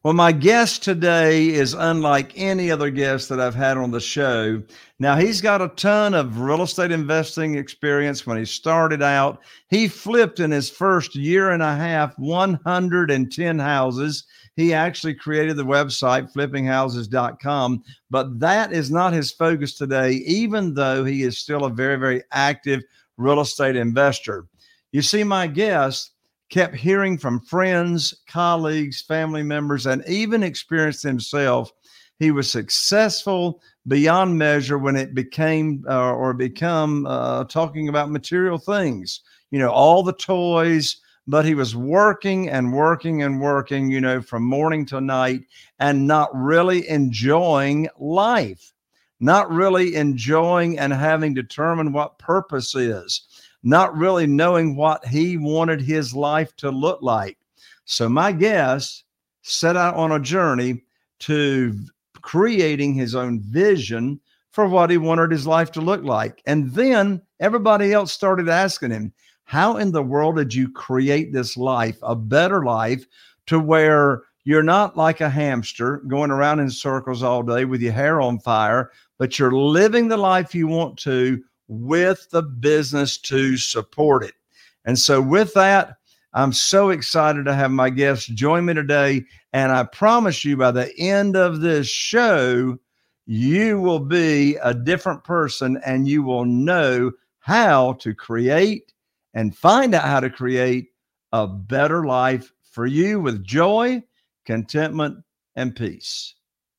Well, my guest today is unlike any other guest that I've had on the show. Now, he's got a ton of real estate investing experience. When he started out, he flipped in his first year and a half 110 houses. He actually created the website flippinghouses.com, but that is not his focus today, even though he is still a very, very active real estate investor. You see, my guest kept hearing from friends, colleagues, family members, and even experienced himself. He was successful beyond measure when it became talking about material things, all the toys, but he was working and working and working, from morning to night and not really enjoying life, not really enjoying and having determined what purpose is, not really knowing what he wanted his life to look like. So my guest set out on a journey to creating his own vision for what he wanted his life to look like. And then everybody else started asking him, how in the world did you create this life, a better life, to where you're not like a hamster going around in circles all day with your hair on fire, but you're living the life you want to with the business to support it. And so with that, I'm so excited to have my guest join me today. And I promise you, by the end of this show, you will be a different person and you will know how to create and find out how to create a better life for you with joy, contentment, and peace.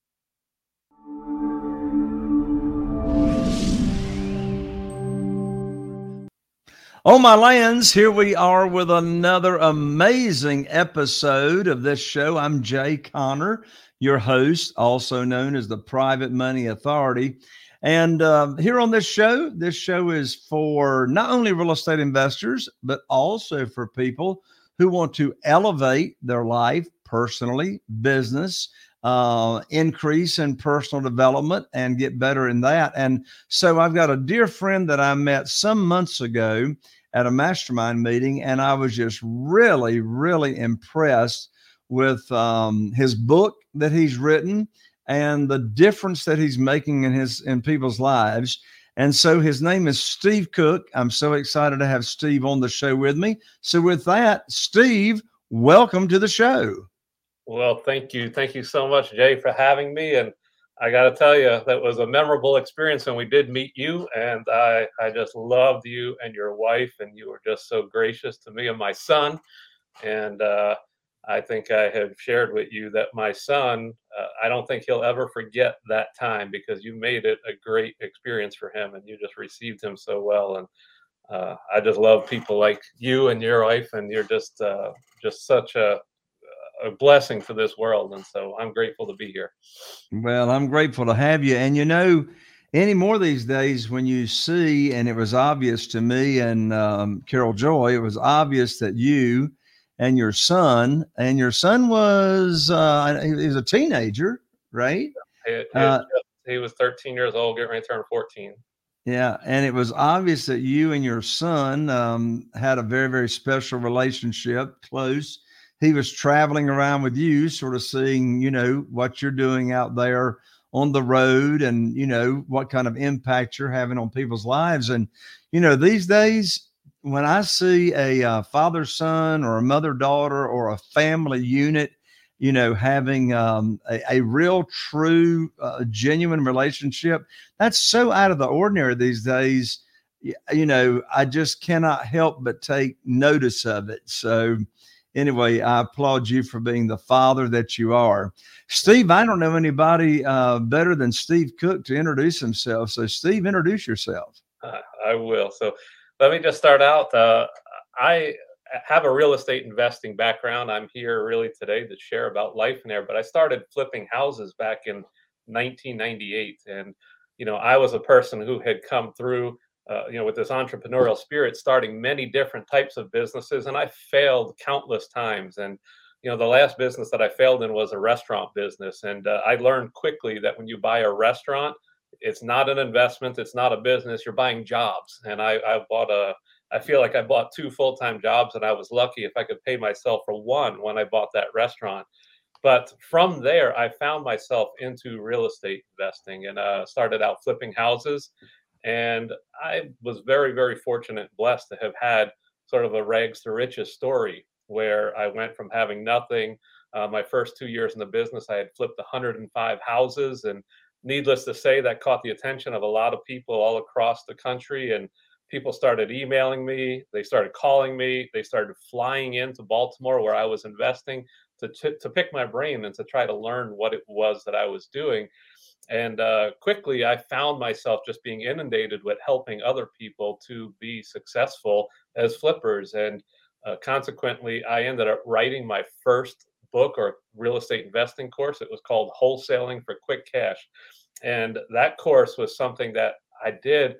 Oh, my lands, here we are with another amazing episode of this show. I'm Jay Conner, your host, also known as the Private Money Authority. And here on this show is for not only real estate investors, but also for people who want to elevate their life personally, business, increase in personal development and get better in that. And so I've got a dear friend that I met some months ago at a mastermind meeting, and I was just really, really impressed with his book that he's written and the difference that he's making in people's lives. And so his name is Steve Cook. I'm so excited to have Steve on the show with me. So with that, Steve, welcome to the show. Well, thank you. Thank you so much, Jay, for having me. And I got to tell you, that was a memorable experience when we did meet you. And I just loved you and your wife. And you were just so gracious to me and my son. And I think I have shared with you that my son, I don't think he'll ever forget that time, because you made it a great experience for him and you just received him so well. And I just love people like you and your wife. And you're just such a blessing to this world. And so I'm grateful to be here. Well, I'm grateful to have you. And any more these days when you see, and it was obvious to me and Carol Joy, it was obvious that you and your son was, he was a teenager, right? He was 13 years old, getting ready to turn 14. Yeah. And it was obvious that you and your son had a very, very special relationship, close. He was traveling around with you, sort of seeing, what you're doing out there on the road and, what kind of impact you're having on people's lives. And, these days, when I see a father-son or a mother-daughter or a family unit, having a real, true, genuine relationship, that's so out of the ordinary these days. I just cannot help but take notice of it. So anyway, I applaud you for being the father that you are. Steve, I don't know anybody better than Steve Cook to introduce himself. So Steve, introduce yourself. I will. So let me just start out. I have a real estate investing background. I'm here really today to share about life in there, but I started flipping houses back in 1998. And, I was a person who had come through with this entrepreneurial spirit, starting many different types of businesses. And I failed countless times. And, the last business that I failed in was a restaurant business. And I learned quickly that when you buy a restaurant, it's not an investment. It's not a business. You're buying jobs. And I feel like I bought 2 full-time jobs, and I was lucky if I could pay myself for one when I bought that restaurant. But from there, I found myself into real estate investing and started out flipping houses. And I was very, very fortunate and blessed to have had sort of a rags to riches story where I went from having nothing. My first 2 years in the business, I had flipped 105 houses. And needless to say, that caught the attention of a lot of people all across the country. And people started emailing me, they started calling me, they started flying into Baltimore where I was investing to pick my brain and to try to learn what it was that I was doing. And quickly, I found myself just being inundated with helping other people to be successful as flippers. And consequently, I ended up writing my first book or real estate investing course. It was called Wholesaling for Quick Cash. And that course was something that I did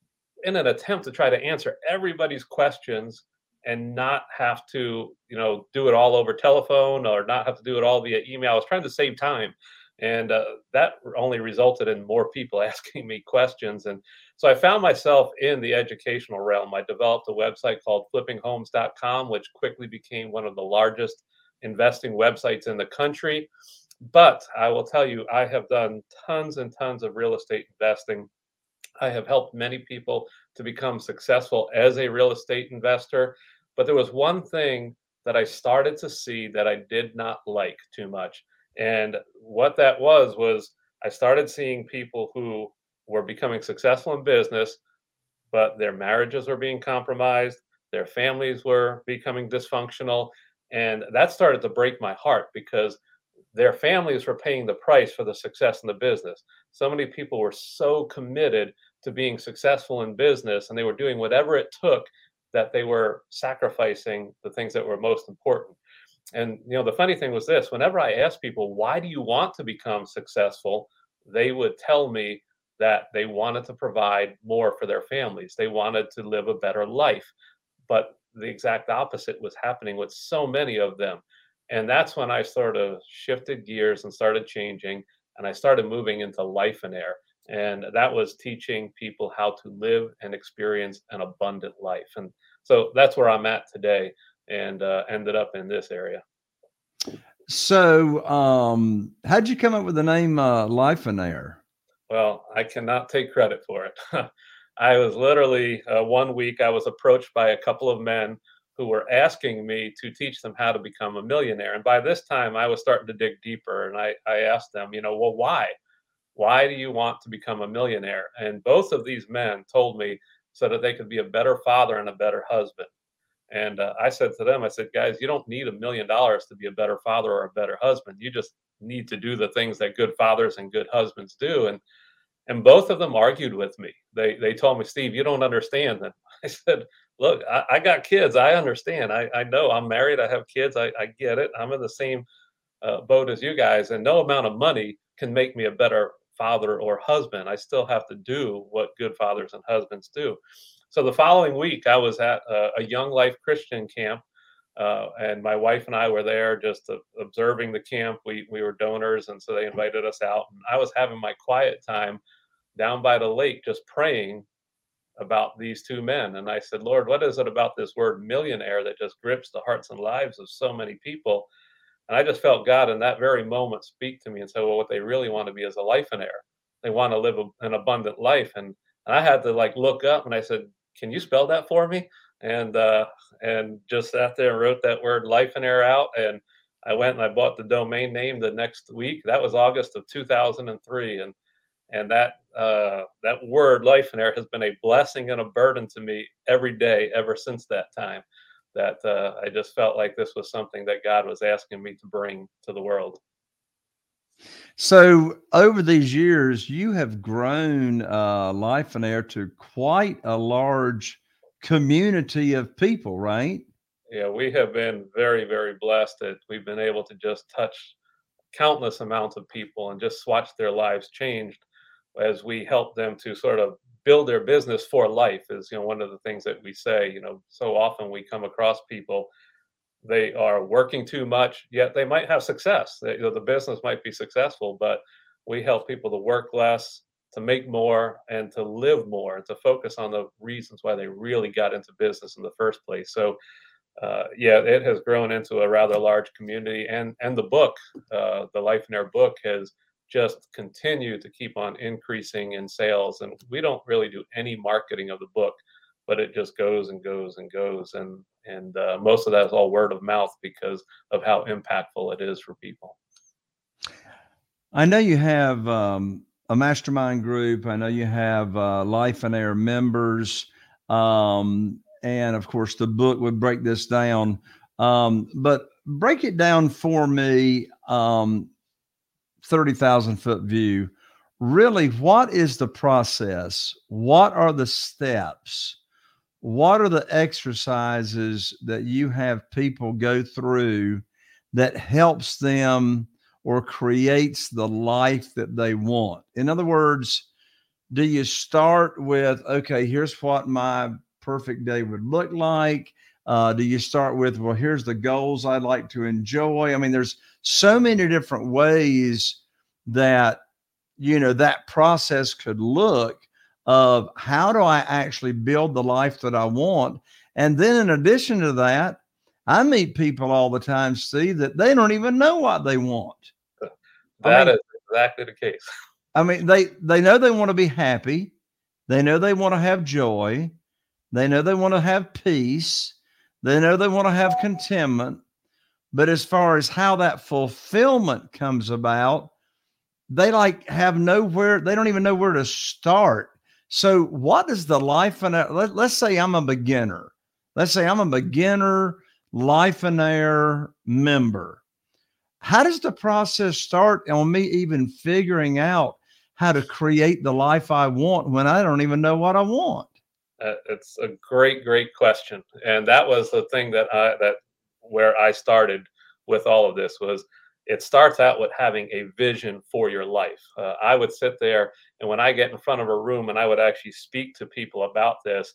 in an attempt to try to answer everybody's questions and not have to, do it all over telephone or not have to do it all via email. I was trying to save time. And that only resulted in more people asking me questions. And so I found myself in the educational realm. I developed a website called flippinghomes.com, which quickly became one of the largest investing websites in the country. But I will tell you, I have done tons and tons of real estate investing. I have helped many people to become successful as a real estate investor. But there was one thing that I started to see that I did not like too much. And what that was I started seeing people who were becoming successful in business, but their marriages were being compromised, their families were becoming dysfunctional. And that started to break my heart because their families were paying the price for the success in the business. So many people were so committed to being successful in business and they were doing whatever it took that they were sacrificing the things that were most important. And the funny thing was this, whenever I asked people, why do you want to become successful? They would tell me that they wanted to provide more for their families. They wanted to live a better life. But the exact opposite was happening with so many of them. And that's when I sort of shifted gears and started changing. And I started moving into Life and Air. And that was teaching people how to live and experience an abundant life. And so that's where I'm at today and ended up in this area. So, how'd you come up with the name Life and Air? Well, I cannot take credit for it. I was literally one week I was approached by a couple of men who were asking me to teach them how to become a millionaire. And by this time, I was starting to dig deeper. And I asked them, well, why? Why do you want to become a millionaire? And both of these men told me so that they could be a better father and a better husband. And I said to them, I said, guys, you don't need $1 million to be a better father or a better husband. You just need to do the things that good fathers and good husbands do. And both of them argued with me. They told me, Steve, you don't understand. And I said, look, I got kids. I understand. I know I'm married. I have kids. I get it. I'm in the same boat as you guys. And no amount of money can make me a better father or husband. I still have to do what good fathers and husbands do. So the following week, I was at a Young Life Christian camp. And my wife and I were there just observing the camp. We were donors. And so they invited us out. And I was having my quiet time down by the lake, just praying about these two men. And I said, Lord, what is it about this word millionaire that just grips the hearts and lives of so many people? And I just felt God in that very moment speak to me and say, well, what they really want to be is a life and air. They want to live an abundant life. And I had to look up and I said, can you spell that for me? And just sat there and wrote that word life and air out. And I went and I bought the domain name the next week. That was August of 2003. And that word life and air has been a blessing and a burden to me every day ever since that time. That I just felt like this was something that God was asking me to bring to the world. So over these years, you have grown Life and Air to quite a large community of people, right? Yeah, we have been very, very blessed that we've been able to just touch countless amounts of people and just watch their lives changed as we help them to sort of build their business for life is, one of the things that we say, so often we come across people, they are working too much, yet they might have success. The business might be successful, but we help people to work less, to make more, and to live more, and to focus on the reasons why they really got into business in the first place. So yeah, it has grown into a rather large community, and the book, the Life and Air book, has just continued to keep on increasing in sales. And we don't really do any marketing of the book, but it just goes and goes and goes, and most of that is all word of mouth because of how impactful it is for people. I know you have a mastermind group. I know you have Life and Air members. And of course, the book would break this down. But break it down for me, 30,000 foot view. Really, what is the process? What are the steps? What are the exercises that you have people go through that helps them or creates the life that they want? In other words, do you start with, okay, here's what my perfect day would look like? Do you start with, well, here's the goals I'd like to enjoy? I mean, there's so many different ways that, that process could look of how do I actually build the life that I want? And then in addition to that, I meet people all the time, Steve, that they don't even know what they want. That is exactly the case. I mean, they know they want to be happy. They know they want to have joy. They know they want to have peace. They know they want to have contentment. But as far as how that fulfillment comes about, they have nowhere, they don't even know where to start. So what is the Life and Air? Let's say I'm a beginner. Let's say I'm a beginner Life and Air member. How does the process start on me even figuring out how to create the life I want when I don't even know what I want? It's a great, great question. And that was the thing where I started with all of this was it starts out with having a vision for your life. I would sit there, and when I get in front of a room and I would actually speak to people about this,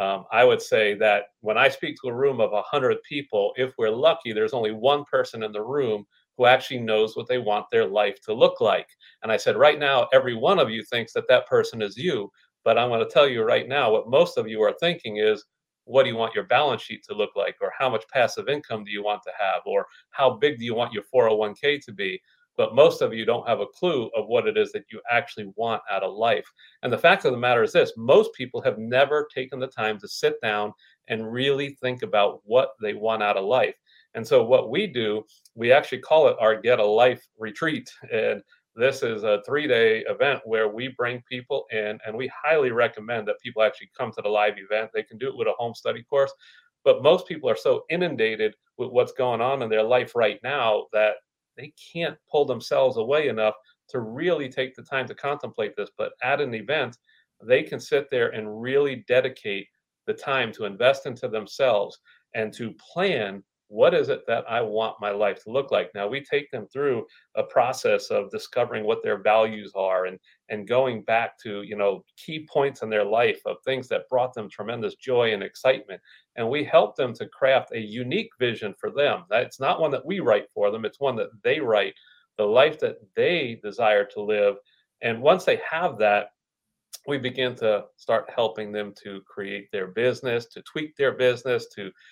I would say that when I speak to a room of 100 people, if we're lucky, there's only one person in the room who actually knows what they want their life to look like. And I said, right now, every one of you thinks that that person is you. But I'm going to tell you right now, what most of you are thinking is, what do you want your balance sheet to look like? Or how much passive income do you want to have? Or how big do you want your 401k to be? But most of you don't have a clue of what it is that you actually want out of life. And the fact of the matter is this: most people have never taken the time to sit down and really think about what they want out of life. And so what we do, we actually call it our Get a Life retreat. And this is a 3-day event where we bring people in, and we highly recommend that people actually come to the live event. They can do it with a home study course, but most people are so inundated with what's going on in their life right now that they can't pull themselves away enough to really take the time to contemplate this. But at an event, they can sit there and really dedicate the time to invest into themselves and to plan, what is it that I want my life to look like? Now, we take them through a process of discovering what their values are, and going back to, key points in their life of things that brought them tremendous joy and excitement. And we help them to craft a unique vision for them. It's not one that we write for them, it's one that they write, the life that they desire to live. And once they have that, we begin to start helping them to create their business, to tweak their business,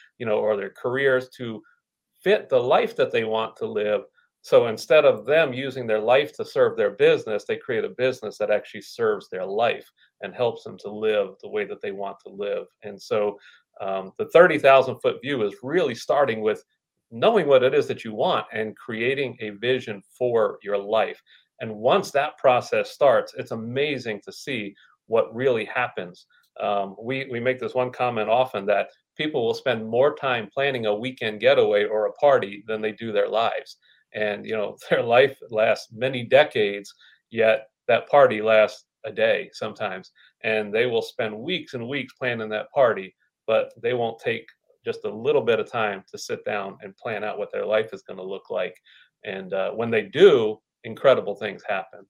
or their careers to fit the life that they want to live. So instead of them using their life to serve their business, they create a business that actually serves their life and helps them to live the way that they want to live. And so the 30,000 foot view is really starting with knowing what it is that you want and creating a vision for your life. And once that process starts, it's amazing to see what really happens. We make this one comment often that people will spend more time planning a weekend getaway or a party than they do their lives. And, their life lasts many decades, yet that party lasts a day sometimes. And they will spend weeks and weeks planning that party, but they won't take just a little bit of time to sit down and plan out what their life is going to look like. And when they do, incredible things happen.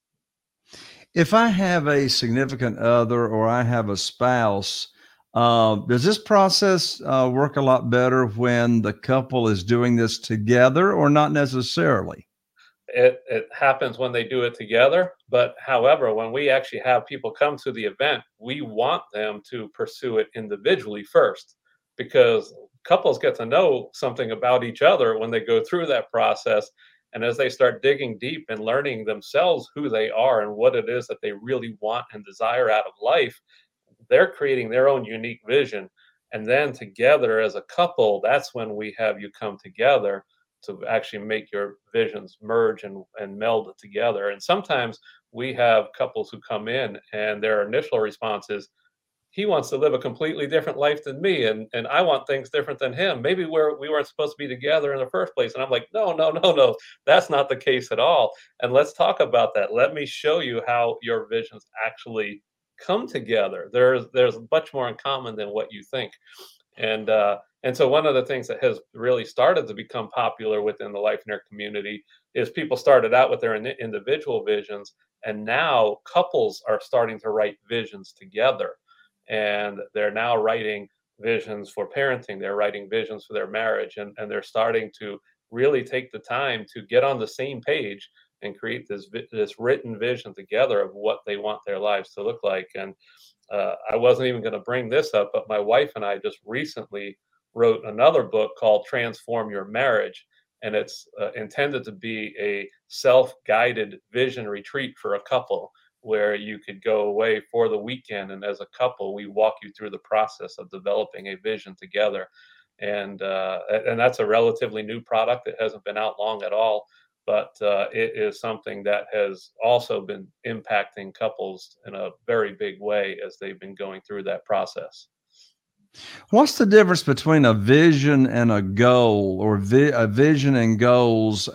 If I have a significant other or I have a spouse, does this process work a lot better when the couple is doing this together, or not necessarily? It happens when they do it together. But however, when we actually have people come to the event, we want them to pursue it individually first, because couples get to know something about each other when they go through that process. And as they start digging deep and learning themselves who they are and what it is that they really want and desire out of life, they're creating their own unique vision. And then together as a couple, that's when we have you come together to actually make your visions merge and meld together. And sometimes we have couples who come in and their initial response is, he wants to live a completely different life than me, and I want things different than him. Maybe we weren't supposed to be together in the first place. And I'm like, no, no, no, no, that's not the case at all. And let's talk about that. Let me show you how your visions actually come together. There's much more in common than what you think. And so one of the things that has really started to become popular within the Life and Air community is people started out with their individual visions, and now couples are starting to write visions together. And they're now writing visions for parenting. They're writing visions for their marriage, and they're starting to really take the time to get on the same page and create this written vision together of what they want their lives to look like. And I wasn't even going to bring this up, but my wife and I just recently wrote another book called Transform Your Marriage. And it's intended to be a self-guided vision retreat for a couple where you could go away for the weekend. And as a couple, we walk you through the process of developing a vision together. And that's a relatively new product. It hasn't been out long at all, but it is something that has also been impacting couples in a very big way as they've been going through that process. What's the difference between a vision and a goal, or a vision and goals?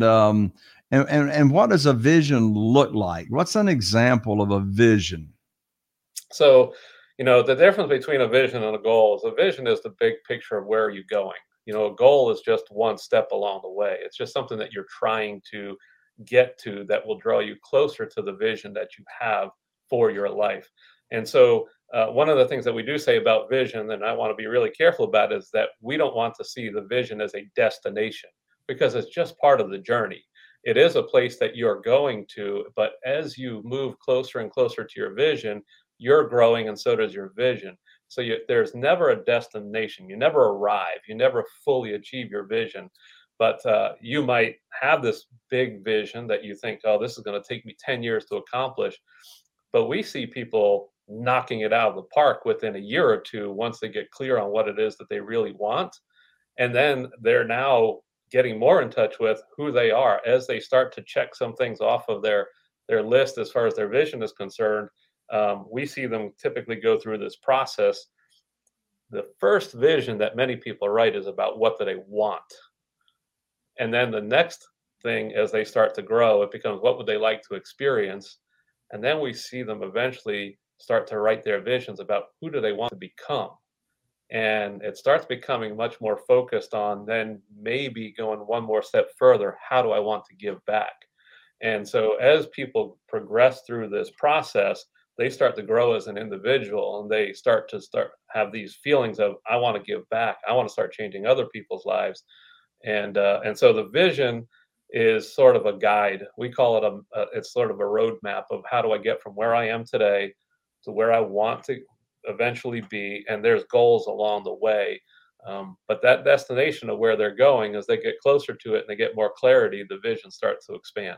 And what does a vision look like? What's an example of a vision? So, the difference between a vision and a goal is a vision is the big picture of where you're going. A goal is just one step along the way. It's just something that you're trying to get to that will draw you closer to the vision that you have for your life. And so, one of the things that we do say about vision, and I want to be really careful about, is that we don't want to see the vision as a destination, because it's just part of the journey. It is a place that you're going to, but as you move closer and closer to your vision, you're growing, and so does your vision. So there's never a destination. You never arrive. You never fully achieve your vision. But you might have this big vision that you think, oh, this is going to take me 10 years to accomplish. But we see people knocking it out of the park within a year or two once they get clear on what it is that they really want. And then they're now getting more in touch with who they are as they start to check some things off of their list as far as their vision is concerned. We see them typically go through this process. The first vision that many people write is about what do they want. And then the next thing, as they start to grow, it becomes what would they like to experience. And then we see them eventually start to write their visions about who do they want to become. And it starts becoming much more focused on then maybe going one more step further. How do I want to give back? And so as people progress through this process, they start to grow as an individual, and they start have these feelings of, I want to give back. I want to start changing other people's lives. And so the vision is sort of a guide. We call it it's sort of a roadmap of how do I get from where I am today to where I want to eventually be. And there's goals along the way. But that destination of where they're going, as they get closer to it and they get more clarity, the vision starts to expand.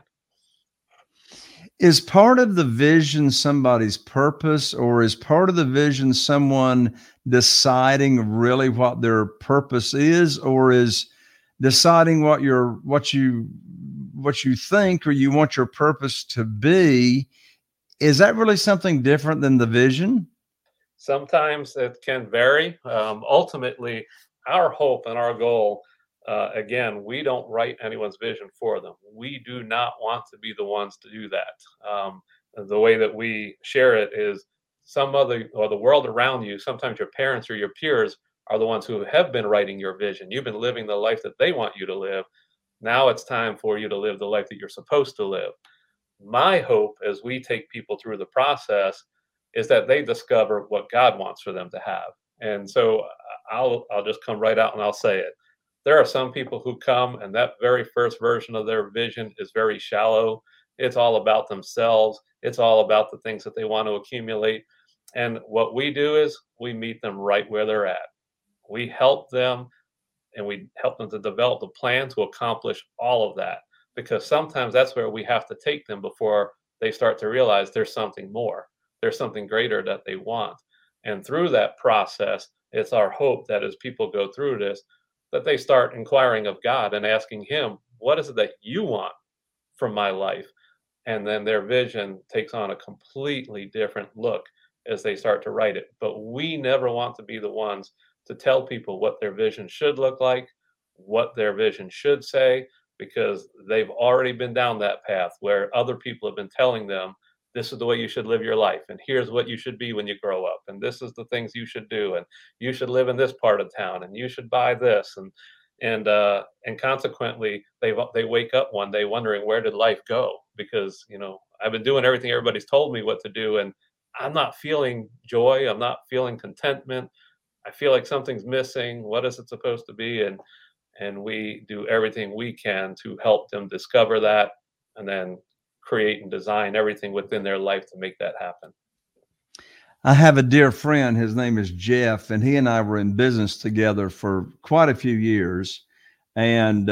Is part of the vision somebody's purpose, or is part of the vision someone deciding really what their purpose is, or is deciding what you think or you want your purpose to be? Is that really something different than the vision? Sometimes it can vary. Ultimately, our hope and our goal, again, we don't write anyone's vision for them. We do not want to be the ones to do that. The way that we share it is the world around you, sometimes your parents or your peers are the ones who have been writing your vision. You've been living the life that they want you to live. Now it's time for you to live the life that you're supposed to live. My hope as we take people through the process is that they discover what God wants for them to have. And so I'll just come right out and I'll say it. There are some people who come and that very first version of their vision is very shallow. It's all about themselves. It's all about the things that they want to accumulate. And what we do is we meet them right where they're at. We help them, and we help them to develop the plan to accomplish all of that. Because sometimes that's where we have to take them before they start to realize there's something more, there's something greater that they want. And through that process, it's our hope that as people go through this, that they start inquiring of God and asking Him, what is it that you want from my life? And then their vision takes on a completely different look as they start to write it. But we never want to be the ones to tell people what their vision should look like, what their vision should say, because they've already been down that path where other people have been telling them, this is the way you should live your life, and here's what you should be when you grow up, and this is the things you should do, and you should live in this part of town, and you should buy this, and consequently they wake up one day wondering, where did life go? Because I've been doing everything everybody's told me what to do, and I'm not feeling joy, I'm not feeling contentment, I feel like something's missing. What is it supposed to be? And we do everything we can to help them discover that, and then create and design everything within their life to make that happen. I have a dear friend, his name is Jeff, and he and I were in business together for quite a few years. And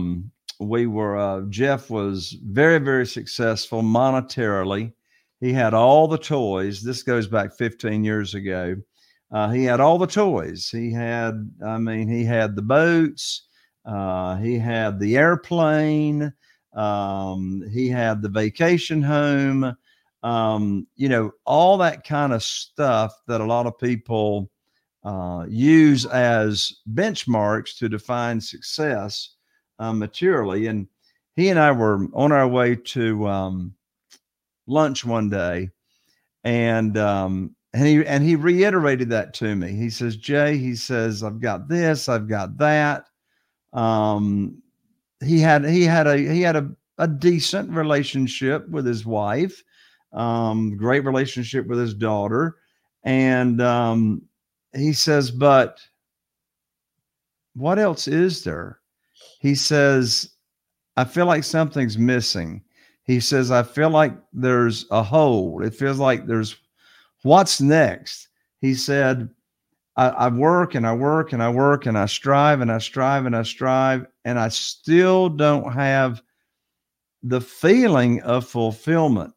Jeff was very, very successful monetarily. He had all the toys. This goes back 15 years ago. He had all the toys. He had the boats. He had the airplane. He had the vacation home. All that kind of stuff that a lot of people use as benchmarks to define success materially. And he and I were on our way to lunch one day, and he reiterated that to me. He says, Jay, he says, I've got this, I've got that. He had a decent relationship with his wife, great relationship with his daughter. And he says, but what else is there? He says, I feel like something's missing. He says, I feel like there's a hole. It feels like there's what's next. He said, I work and I work and I work and I strive and I strive and I strive, and I still don't have the feeling of fulfillment.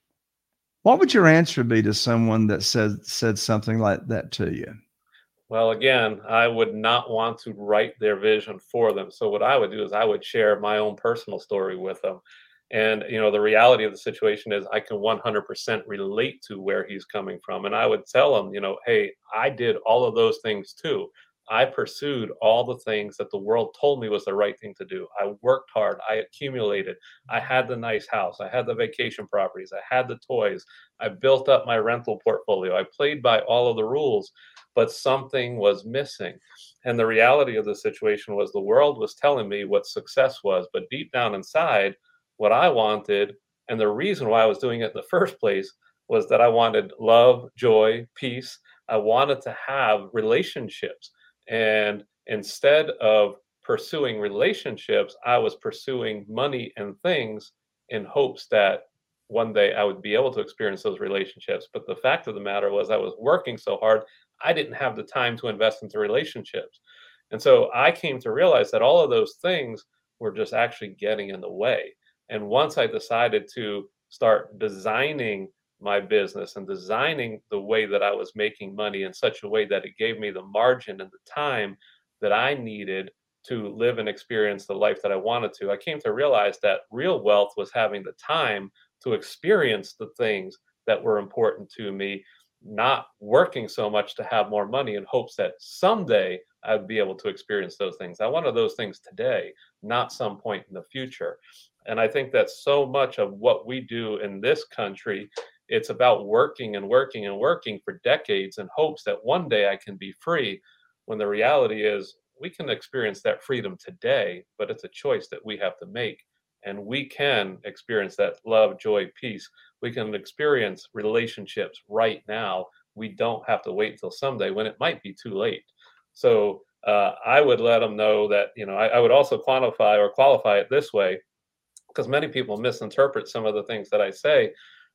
What would your answer be to someone that said something like that to you? Well, again, I would not want to write their vision for them. So what I would do is I would share my own personal story with them. And, the reality of the situation is I can 100% relate to where he's coming from. And I would tell him, hey, I did all of those things too. I pursued all the things that the world told me was the right thing to do. I worked hard. I accumulated. I had the nice house. I had the vacation properties. I had the toys. I built up my rental portfolio. I played by all of the rules, but something was missing. And the reality of the situation was the world was telling me what success was, but deep down inside, what I wanted, and the reason why I was doing it in the first place, was that I wanted love, joy, peace. I wanted to have relationships. And instead of pursuing relationships, I was pursuing money and things in hopes that one day I would be able to experience those relationships. But the fact of the matter was I was working so hard, I didn't have the time to invest into relationships. And so I came to realize that all of those things were just actually getting in the way. And once I decided to start designing my business and designing the way that I was making money in such a way that it gave me the margin and the time that I needed to live and experience the life that I wanted to, I came to realize that real wealth was having the time to experience the things that were important to me, not working so much to have more money in hopes that someday I'd be able to experience those things. I wanted those things today, not some point in the future. And I think that so much of what we do in this country, it's about working and working and working for decades in hopes that one day I can be free, when the reality is we can experience that freedom today, but it's a choice that we have to make. And we can experience that love, joy, peace. We can experience relationships right now. We don't have to wait until someday when it might be too late. So I would let them know that, I would also quantify or qualify it this way, because many people misinterpret some of the things that I say.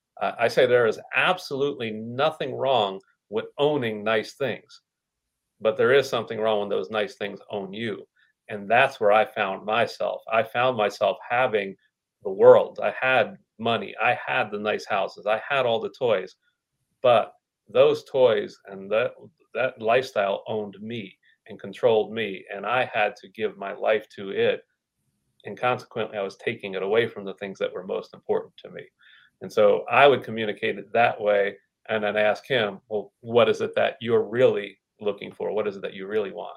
I say there is absolutely nothing wrong with owning nice things. but there is something wrong when those nice things own you. And that's where I found myself. I found myself having the world. I had money. I had the nice houses. I had all the toys. But those toys and that lifestyle owned me and controlled me, and I had to give my life to it, and consequently, I was taking it away from the things that were most important to me. And so I would communicate it that way, and then ask him, "Well, what is it that you're really looking for? What is it that you really want?"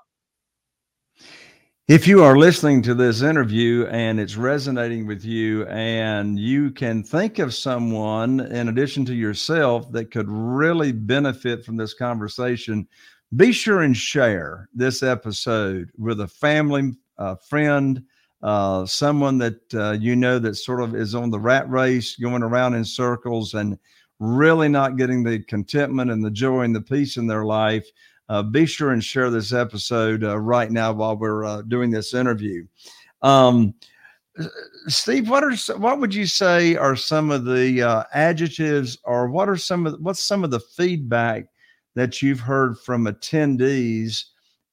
If you are listening to this interview and it's resonating with you, and you can think of someone in addition to yourself that could really benefit from this conversation, be sure and share this episode with a family, a friend, someone that you know that sort of is on the rat race, going around in circles and really not getting the contentment and the joy and the peace in their life. Be sure and share this episode right now while we're doing this interview. Um, Steve, what would you say are some of the adjectives, or what's some of the feedback that you've heard from attendees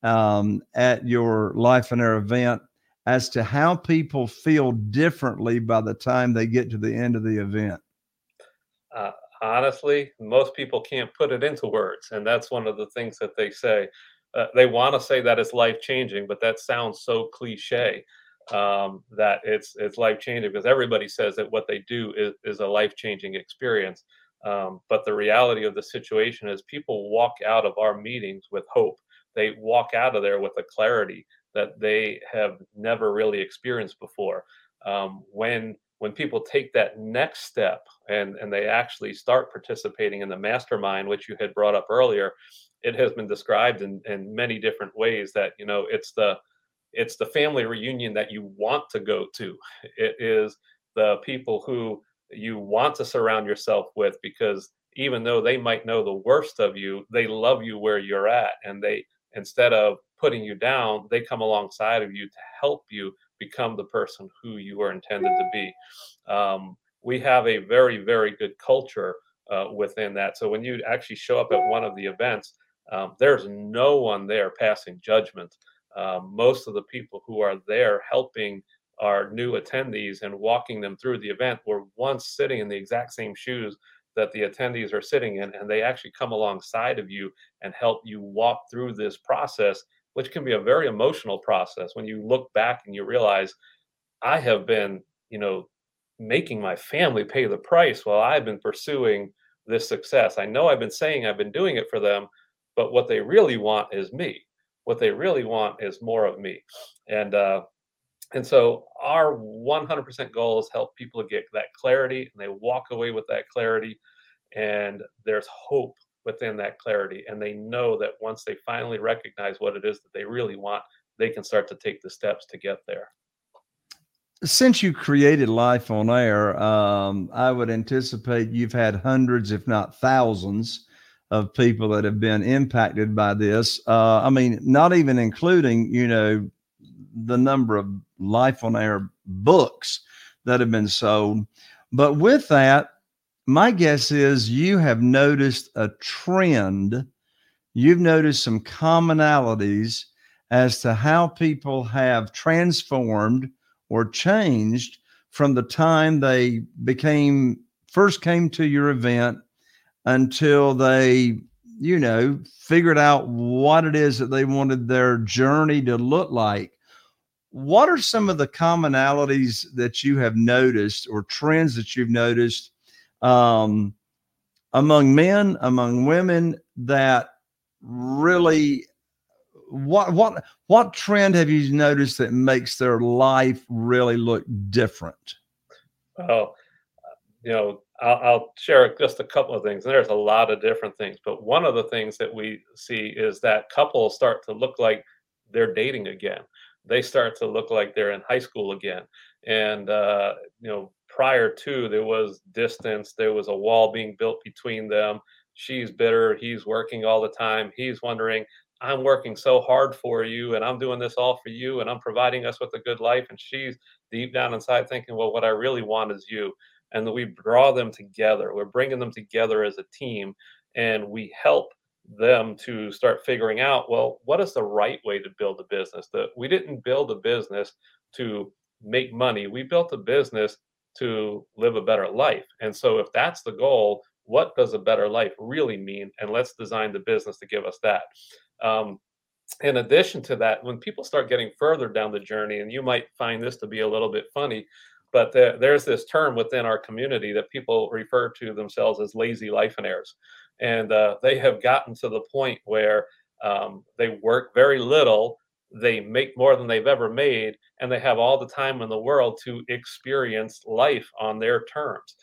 at your Life on Air event as to how people feel differently by the time they get to the end of the event? Uh, Honestly, most people can't put it into words, and that's one of the things that they say. They want to say that it's life changing, but that sounds so cliche, that it's life changing, because everybody says that what they do is a life changing experience. But the reality of the situation is, people walk out of our meetings with hope. They walk out of there with a clarity that they have never really experienced before. When people take that next step, and they actually start participating in the mastermind, which you had brought up earlier, it has been described in many different ways that, it's the family reunion that you want to go to. It is the people who you want to surround yourself with, because even though they might know the worst of you, they love you where you're at, and they, instead of putting you down, they come alongside of you to help you become the person who you are intended to be. We have a very, very good culture within that. So when you actually show up at one of the events, there's no one there passing judgment. Most of the people who are there helping our new attendees and walking them through the event were once sitting in the exact same shoes that the attendees are sitting in, and they actually come alongside of you and help you walk through this process, which can be a very emotional process when you look back and you realize, I have been, making my family pay the price while I've been pursuing this success. I know I've been saying I've been doing it for them, but what they really want is me. What they really want is more of me. And so our 100% goal is help people get that clarity, and they walk away with that clarity, and there's hope within that clarity. And they know that once they finally recognize what it is that they really want, they can start to take the steps to get there. Since you created Life on Air, I would anticipate you've had hundreds, if not thousands, of people that have been impacted by this. I mean, not even including, the number of Life on Air books that have been sold. But with that, my guess is you have noticed a trend. You've noticed some commonalities as to how people have transformed or changed from the time they first came to your event until they, figured out what it is that they wanted their journey to look like. What are some of the commonalities that you have noticed, or trends that you've noticed among men, among women, that really, what trend have you noticed that makes their life really look different? Well, I'll share just a couple of things. There's a lot of different things, but one of the things that we see is that couples start to look like they're dating again. They start to look like they're in high school again. And, prior to, there was distance, there was a wall being built between them. She's bitter. He's working all the time. He's wondering, I'm working so hard for you, and I'm doing this all for you, and I'm providing us with a good life. And she's deep down inside thinking, well, what I really want is you. And we draw them together. We're bringing them together as a team, and we help them to start figuring out, well, what is the right way to build a business? That we didn't build a business to make money. We built a business to live a better life. And so if that's the goal, what does a better life really mean? And let's design the business to give us that. Um, in addition to that, when people start getting further down the journey, and you might find this to be a little bit funny, but there's this term within our community that people refer to themselves as lazy lifeonaires. And they have gotten to the point where they work very little, they make more than they've ever made, and they have all the time in the world to experience life on their terms.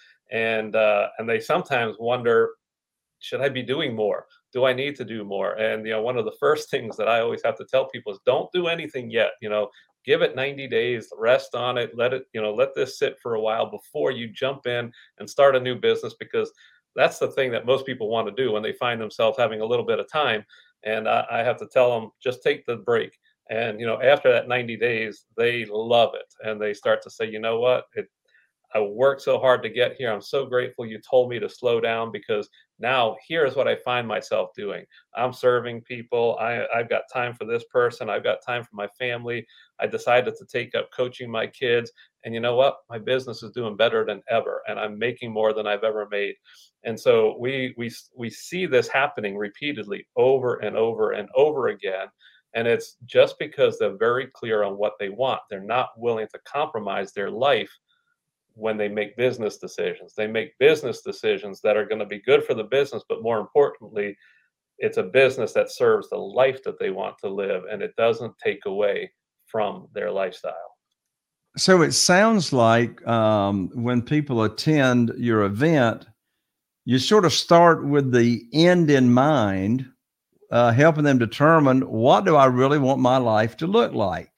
And they sometimes wonder, should I be doing more? Do I need to do more? And one of the first things that I always have to tell people is don't do anything yet. Give it 90 days, rest on it, let this sit for a while before you jump in and start a new business, because that's the thing that most people want to do when they find themselves having a little bit of time. And I have to tell them, just take the break. And after that 90 days, they love it, and they start to say, you know what, I worked so hard to get here. I'm so grateful you told me to slow down, because now here's what I find myself doing. I'm serving people. I've got time for this person. I've got time for my family. I decided to take up coaching my kids. And you know what? My business is doing better than ever, and I'm making more than I've ever made. And so we see this happening repeatedly over and over and over again. And it's just because they're very clear on what they want. They're not willing to compromise their life when they make business decisions. They make business decisions that are going to be good for the business, but more importantly, it's a business that serves the life that they want to live, and it doesn't take away from their lifestyle. So it sounds like when people attend your event, you sort of start with the end in mind, helping them determine, what do I really want my life to look like?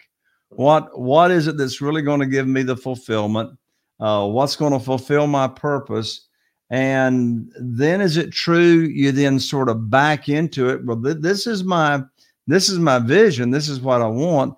What is it that's really going to give me the fulfillment? What's going to fulfill my purpose? And then, is it true you then sort of back into it? Well, this is my vision. This is what I want.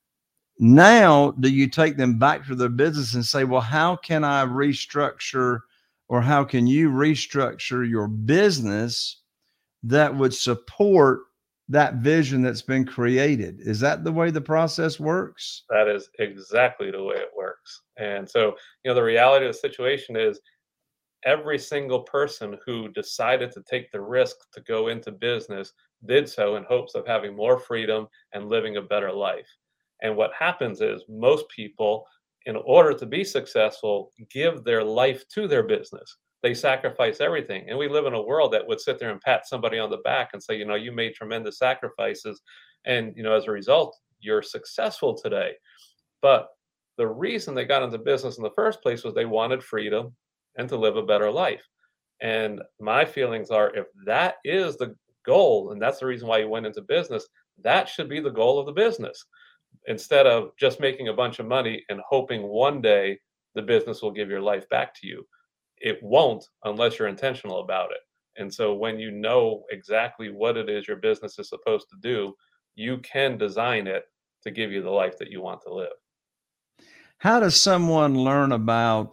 Now, do you take them back to their business and say, well, how can I restructure, or how can you restructure your business that would support that vision that's been created? Is that the way the process works? That is exactly the way it works. And so, the reality of the situation is, every single person who decided to take the risk to go into business did so in hopes of having more freedom and living a better life. And what happens is, most people, in order to be successful, give their life to their business. They sacrifice everything. And we live in a world that would sit there and pat somebody on the back and say, you made tremendous sacrifices. And, as a result, you're successful today. But the reason they got into business in the first place was they wanted freedom and to live a better life. And my feelings are, if that is the goal, and that's the reason why you went into business, that should be the goal of the business, instead of just making a bunch of money and hoping one day the business will give your life back to you. It won't, unless you're intentional about it. And so when you know exactly what it is your business is supposed to do, you can design it to give you the life that you want to live. How does someone learn about,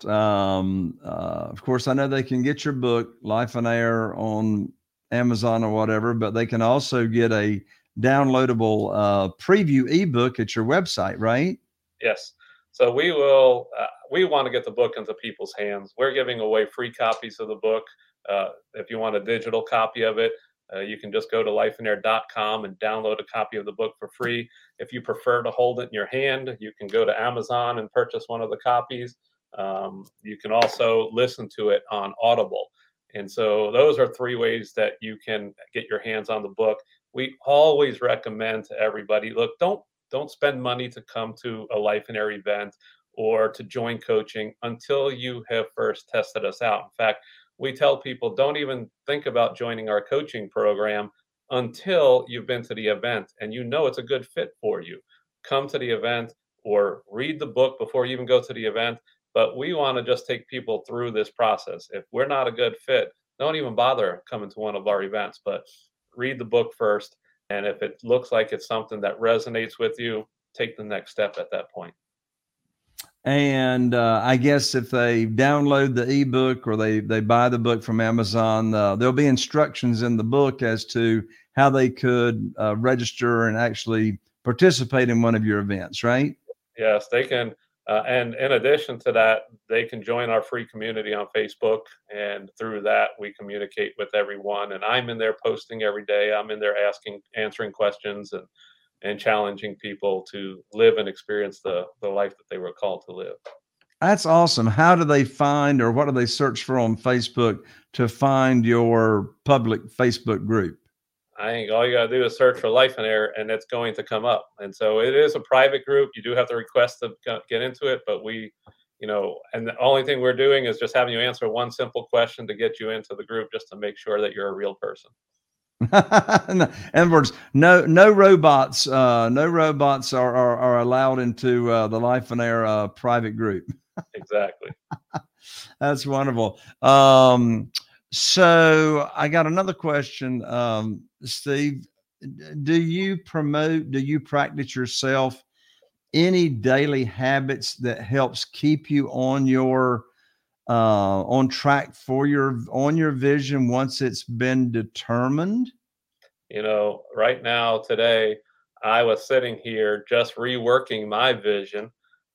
of course, I know they can get your book, Life on Air, on Amazon or whatever, but they can also get a downloadable preview ebook at your website, right? Yes. So we want to get the book into people's hands. We're giving away free copies of the book. If you want a digital copy of it, you can just go to lifeinair.com and download a copy of the book for free. If you prefer to hold it in your hand, you can go to Amazon and purchase one of the copies. You can also listen to it on Audible. And so those are three ways that you can get your hands on the book. We always recommend to everybody, look, don't spend money to come to a Life in Air event or to join coaching until you have first tested us out. In fact, we tell people, don't even think about joining our coaching program until you've been to the event and it's a good fit for you. Come to the event or read the book before you even go to the event. But we want to just take people through this process. If we're not a good fit, don't even bother coming to one of our events, but read the book first. And if it looks like it's something that resonates with you, take the next step at that point. And I guess if they download the ebook or they buy the book from Amazon, there'll be instructions in the book as to how they could register and actually participate in one of your events, right? Yes, they can. And in addition to that, they can join our free community on Facebook. And through that, we communicate with everyone. And I'm in there posting every day. I'm in there answering questions and challenging people to live and experience the life that they were called to live. That's awesome. How do they find, or what do they search for on Facebook to find your public Facebook group? I think all you got to do is search for Life in Air and it's going to come up. And so it is a private group. You do have to request to get into it, but and the only thing we're doing is just having you answer one simple question to get you into the group, just to make sure that you're a real person. In other words, no robots are allowed into the Life in Air private group. Exactly. That's wonderful. So I got another question, Steve. Do you practice yourself any daily habits that helps keep you on your on track for your vision once it's been determined? Right now, today, I was sitting here just reworking my vision.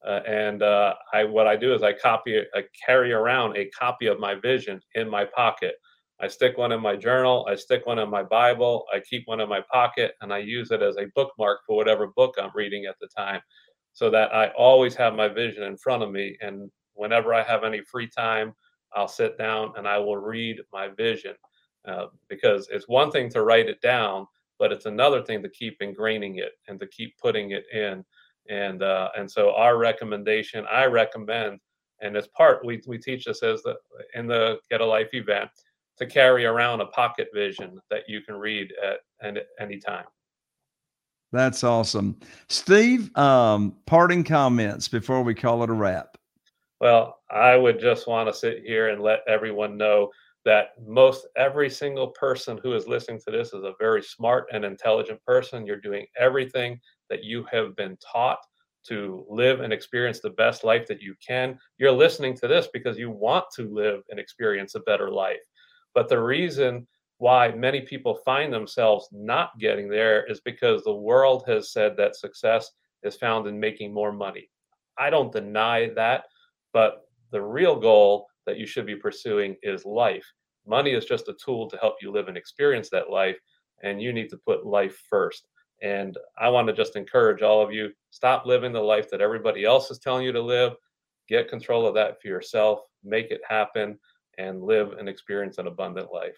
What I do is I carry around a copy of my vision in my pocket. I stick one in my journal, I stick one in my Bible, I keep one in my pocket, and I use it as a bookmark for whatever book I'm reading at the time, so that I always have my vision in front of me. And whenever I have any free time, I'll sit down and I will read my vision, because it's one thing to write it down, but it's another thing to keep ingraining it and to keep putting it in. And so I recommend, and as part we teach this in the Get a Life event, to carry around a pocket vision that you can read at any time. That's awesome. Steve, parting comments before we call it a wrap. Well, I would just want to sit here and let everyone know that every single person who is listening to this is a very smart and intelligent person. You're doing everything that you have been taught to live and experience the best life that you can. You're listening to this because you want to live and experience a better life. But the reason why many people find themselves not getting there is because the world has said that success is found in making more money. I don't deny that, but the real goal that you should be pursuing is life. Money is just a tool to help you live and experience that life, and you need to put life first. And I want to just encourage all of you, stop living the life that everybody else is telling you to live. Get control of that for yourself, make it happen, and live and experience an abundant life.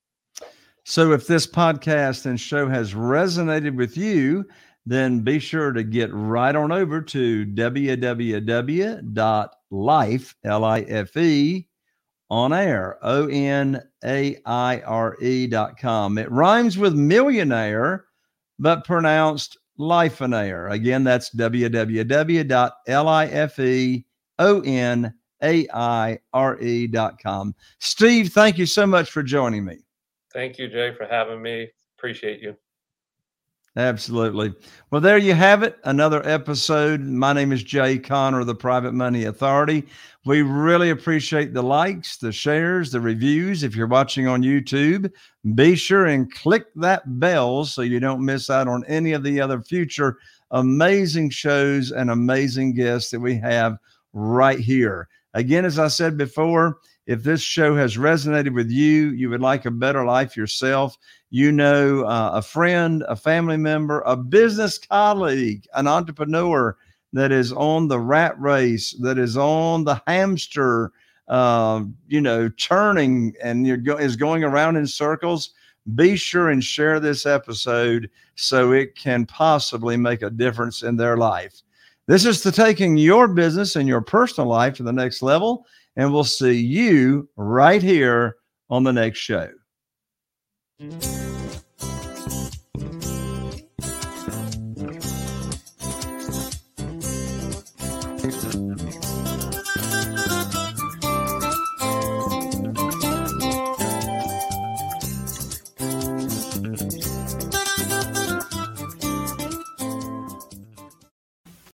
So if this podcast and show has resonated with you, then be sure to get right on over to www.life, L-I-F-E, onaire.com. It rhymes with millionaire, but pronounced life and air. Again, that's www.lifeonaire.com. Steve, thank you so much for joining me. Thank you, Jay, for having me. Appreciate you. Absolutely. Well, there you have it. Another episode. My name is Jay Conner of the Private Money Authority. We really appreciate the likes, the shares, the reviews. If you're watching on YouTube, be sure and click that bell so you don't miss out on any of the other future amazing shows and amazing guests that we have right here. Again, as I said before, if this show has resonated with you, you would like a better life yourself, a friend, a family member, a business colleague, an entrepreneur that is on the rat race, that is on the hamster, churning and is going around in circles, be sure and share this episode so it can possibly make a difference in their life. This is to taking your business and your personal life to the next level. And we'll see you right here on the next show.